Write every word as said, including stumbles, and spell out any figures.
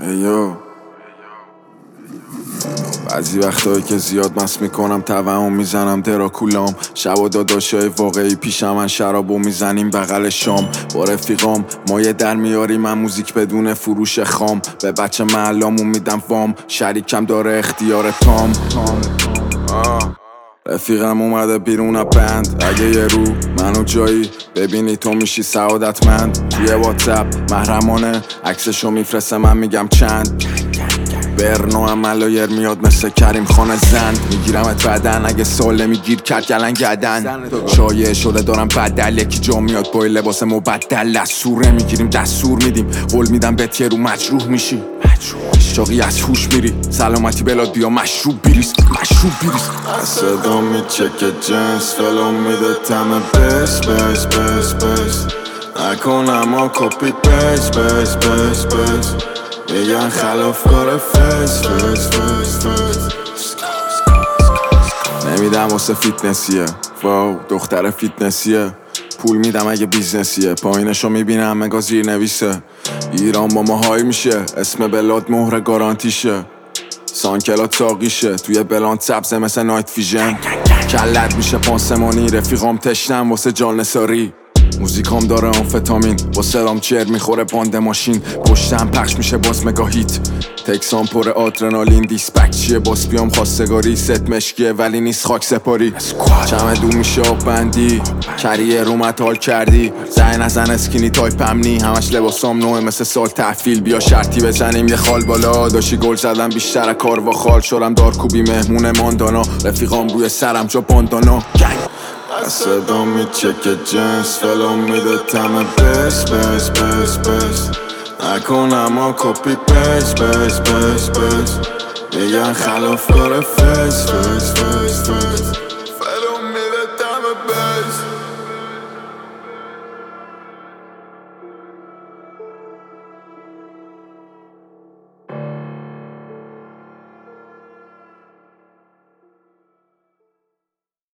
ایو بعضی وقتایی که زیاد مست میکنم توهم میزنم دراکولام. شب و داداشای واقعی پیشم من شرابو میزنیم بغل شام با رفیقام. ما یه در میاریم من موزیک بدون فروش خام. به بچه محلامون میدم وام، شریکم داره اختیار تام. رفیقم اومده بیرون بند، اگه یه رو منو جایی ببینی تو میشی سعادتمند. توی واتساپ محرمانه عکسشو میفرسته من میگم چند. برنو هم ملایر میاد مثل کریم خانه زند. میگیرمت بدن اگه ساله میگیر کرد گلن گدن. شایعه شده دارم بدل یکی جا میاد با لباس مبدل. دستور میگیریم دستور میدیم، قول میدم بهت یه رو مجروح میشی. چاقی از هوش میری، سلامتی بلاد بیا مشروب بیریز مشروب بیریز. صدا میچکه جنس فلو میده تمه بس بس بس بس. نکنم ها کپی بس بس بس بس. میگن خلافکار فس فس فس فس. نمیدم واسه فیتنسیه، واو دختر فیتنسیه. پول میدم اگه بیزنسیه، پایینشو میبینم مگا زیر نویسه. ایران با ما های میشه، اسم بلاد مهر گارانتیشه. سانکلات ساقیشه، توی بلان سبزه مثل نایت فیژن. کلت میشه پانسمانی، رفیقام تشنم واسه جان نساری. موزیکام داره آمفتامین، با صدام چر میخوره باند ماشین. پشتم پخش میشه باز مگا هیت، تکسام پر آدرنالین. دیسپک چیه باز بیام خواستگاری، ست مشکیه ولی نیست خاک سپاری. چمه دو میشه آب بندی، کریه رومت حال کردی. زن نزن اسکینی تایپ امنی، همش لباسام نوه مثل سال تحفیل. بیا شرطی بزنیم یه خال بالا، داشی گل زدم بیشتر کار و خال. شدم دارکوبی مهمون ماندانا، رفیقام روی سرم جا باندانا. صدا میچکه جنس فلو میده تمه بس بس بس بس. نکنم ها کپی بس بس بس بس. میگن خلافکار فس فس فس فس.